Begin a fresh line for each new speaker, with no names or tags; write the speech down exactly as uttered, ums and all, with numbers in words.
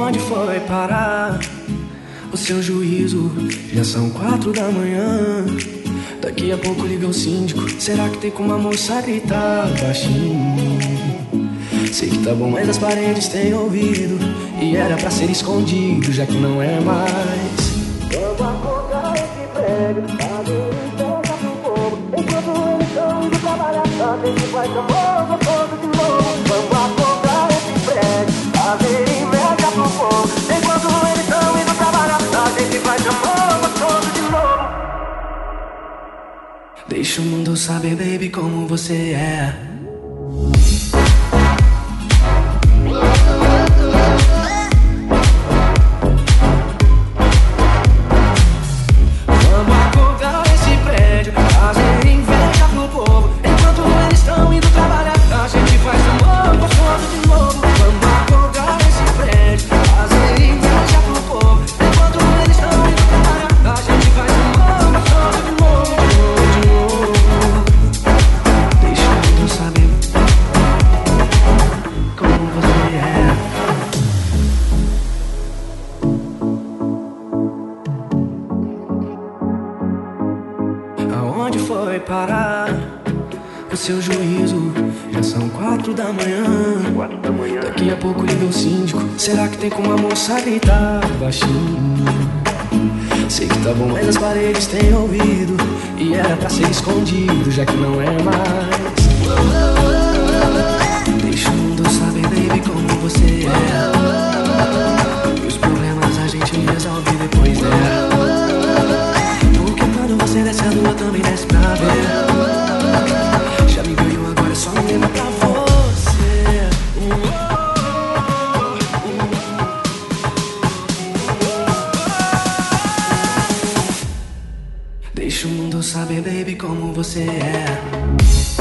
Aonde foi parar o seu juízo? Já são quatro da manhã. Daqui a pouco liga o síndico. Será que tem como a moça gritar baixinho? Sei que tá bom, mas as paredes têm ouvido e era pra ser escondido, já que não é mais. Quando acordar esse prédio, sabe, pega pro povo. Enquanto eles estão indo trabalhar, a gente vai chamando todo de novo. Quando acordar esse prédio, fazer inveja pro povo. Enquanto eles estão indo trabalhar, a gente vai chamando todo de novo. Deixa o mundo saber, baby, como você é. Aonde foi parar o seu juízo? Já são quatro da manhã. Daqui a pouco liga o síndico. Será que tem como a moça gritar baixinho? Sei que tá bom, mas as paredes têm ouvido e era pra ser escondido, já que não é mais. Deixa o mundo saber, baby, como você é. E os problemas a gente resolve depois dela. Você desce a lua, também desce pra ver. Já me ganhou, agora é só me lembra pra você. Deixa o mundo saber, baby, como você é.